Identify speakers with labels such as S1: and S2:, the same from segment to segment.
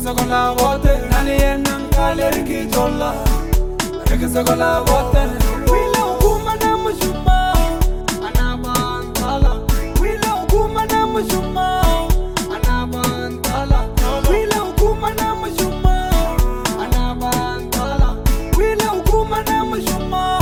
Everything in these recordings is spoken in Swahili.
S1: Rekisagola bote, naliye nankale rikijola. Rekisagola bote, wila ukuma na mushuma, anabantala. Wila ukuma na mushuma, anabantala. Wila ukuma na mushuma, anabantala. Wila ukuma na mushuma,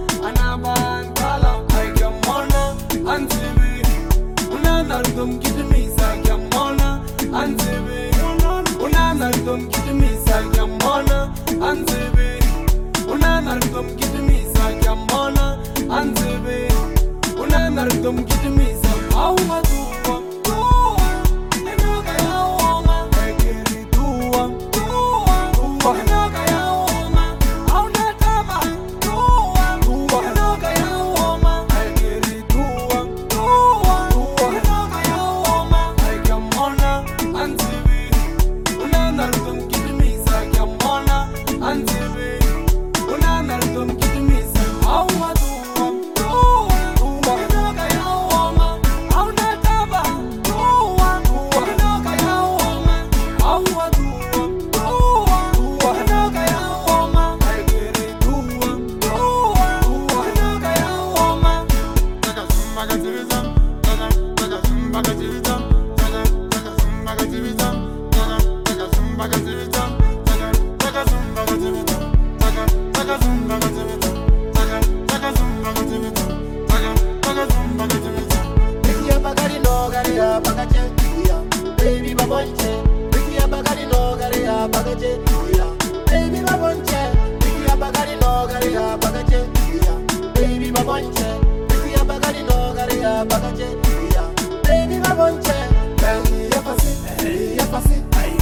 S1: anabantala. Ay gamona, antibi, unanardum gidmisa gamona, antibi. Unanardum gidmisa gamona, antibi. Unanardum gidmisa gamona, antibi. Unanardum gidmisa auma duwa, duwa. Enoga ya woma, egeri duwa, duwa, duwa. Enoga ya woma, auna taba, duwa, duwa. Enoga ya woma, egeri duwa, duwa, duwa. Enoga ya woma, egamona, antibi. Unanardum gidmisa gamona, antibi. Unanardum gidmisa auma duwa, duwa, duwa. Enoga ya woma, auna taba, duwa, duwa. Enoga ya woma, auma duwa, duwa, duwa. Enoga ya woma, egeri duwa, duwa, duwa. Enoga ya woma. Taka zumba gativizam, taka zumba gativizam, taka zumba gativizam, taka zumba gativizam, taka zumba gativizam, taka zumba gativizam, taka zumba gativizam, taka zumba gativizam.
S2: Ricky Abagari no Garia Bagache, baby Babonche. Ricky Abagari no Garia Bagache, baby Babonche. Ricky Abagari no Garia Bagache, baby Babonche. Ricky Abagari no Garia Bagache, baby Babonche. Baby, yapasi, yapasi,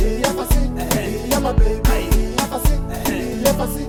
S2: yapasi, yama baby, yapasi, yapasi,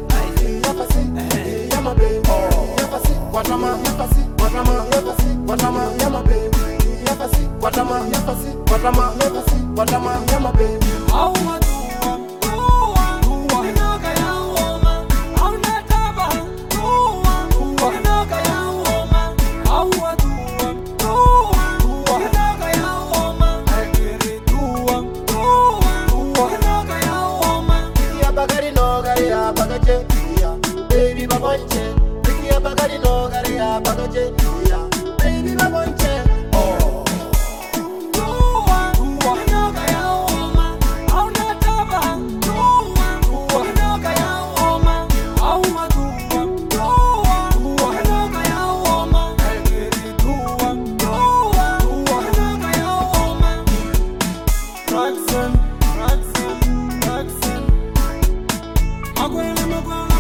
S2: yapasi, yama baby, yapasi, watama, yapasi, watama, yapasi, watama, yama baby, yapasi, watama, yapasi, watama, yapasi, watama, yama baby.
S1: Auma duwa, duwa, duwa. Enoga ya woma, auna taba, duwa, duwa. Enoga ya woma, auma duwa, duwa, duwa. Enoga ya woma, egeri duwa, duwa, duwa. Enoga ya woma.
S2: Ricky Abagari no Garia Bagache, baby Babonche. Ricky Abagari no Garia Bagache, baby Babonche. Oh.
S1: Duwa, duwa. Enoga ya woma, auna taba, duwa, duwa. Enoga ya woma, auma duwa, duwa, duwa. Enoga ya woma, egeri duwa, duwa, duwa. Enoga ya woma. Roxanne, Roxanne, Roxanne. Magwana, magwana.